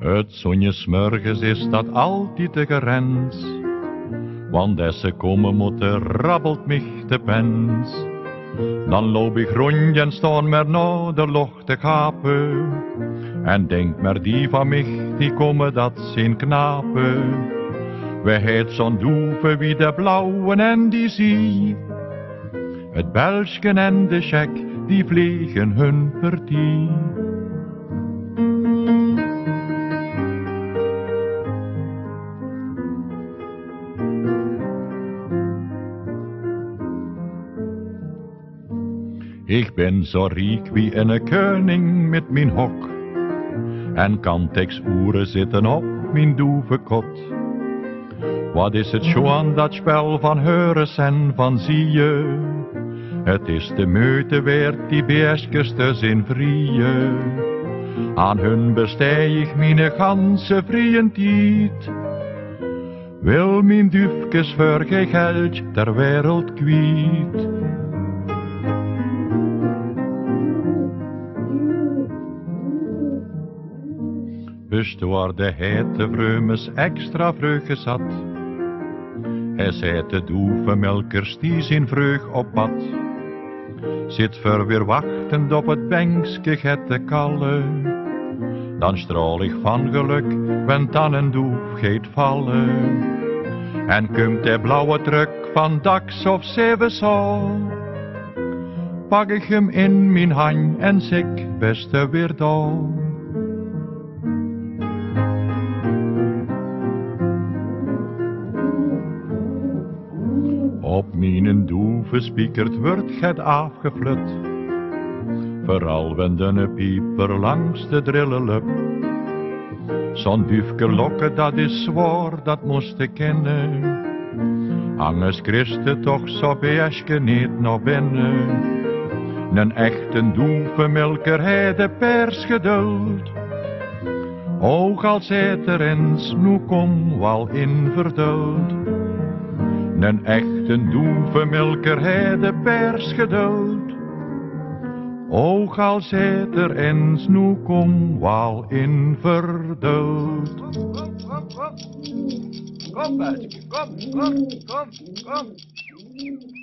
Het zonje 's morgens is dat altijd de grens, want als ze komen moeten rabbelt mich de pens. Dan loop ik rond en staan maar naar de lucht te gapen, en denk maar die van mich, die komen dat zijn knapen. We heet zo'n doeve wie de blauwen en die zie, het Belgsken en de Czech, die vliegen hun partie. Ik ben zo rijk wie een koning met mijn hok, en kan teks uren zitten op mijn doeve kot. Wat is het schoon dat spel van heures en van zieën? Het is de meute weert die beestjes te zijn vrieën. Aan hun bestij ik mijn ganse vrije tijd. Wil mijn dufkes voor geen geld ter wereld kwijt. Bestoor de hete vreumens extra vreug gezat. Hij zei de doevenmelkers die zijn vreug op pad. Zit voor weer wachtend op het bankske gette kalle. Dan straal ik van geluk, want dan een doef gaat vallen. En komt de blauwe truk van Dax of Zevensaal. Pak ik hem in mijn hand en zeg beste weer daar. Op mijn doeve spiekert wordt het afgeflut, vooral wanneer een pieper langs de drille lup. Zo'n dufke lokken, dat is zwaar, dat moest ik kennen. Anders Christen toch zo beeske niet naar binnen. Een echte doevenmelker hij de pers geduld. Ook al zit er eens, nu kom wel in verduld. Een echte doevenmelker hij de pers geduld. Ook al zit er eens, nu kom wel in verduld. Kom, Beltje, kom.